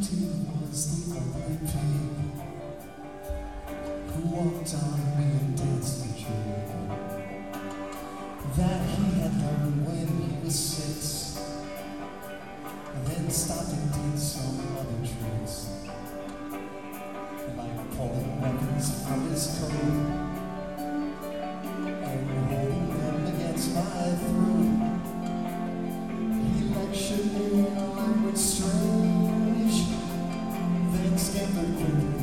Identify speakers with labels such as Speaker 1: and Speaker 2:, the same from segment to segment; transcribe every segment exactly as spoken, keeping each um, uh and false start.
Speaker 1: was the only pig who walked on me and danced the jig that he had learned when he was six, and then stopped and did some other tricks, like pulling weapons from his coat and holding them against my throat. He lectured me on language strange, then scampered quickly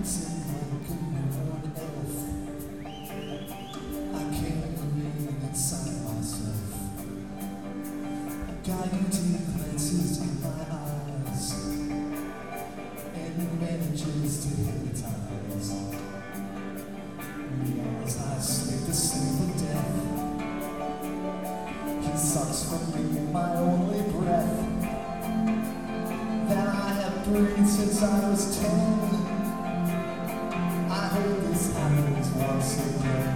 Speaker 1: dancing like a newborn elf. I can't believe inside myself. Got you deep glances in my eyes, and it manages to hypnotize me as I sleep the sleep of death. He sucks from me my only breath that I have breathed since I was ten. I hope this happens once again.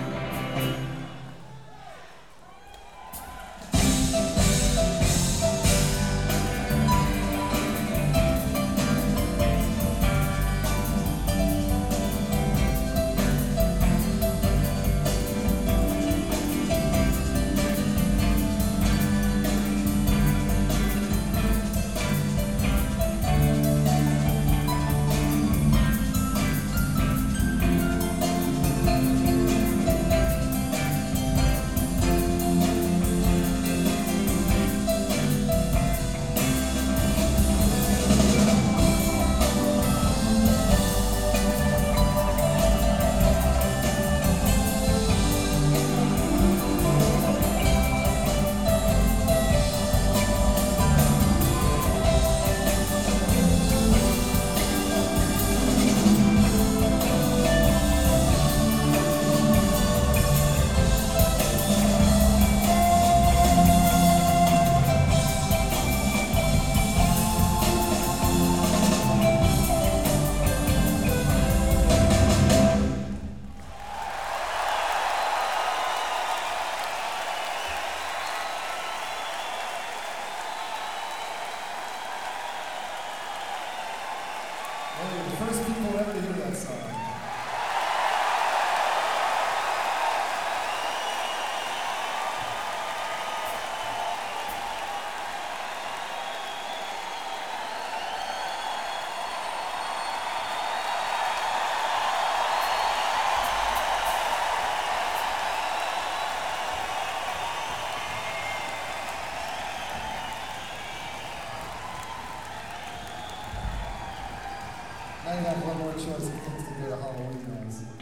Speaker 1: Hey, the first people ever to hear that song. I have one more choice of things to go to Halloween nights.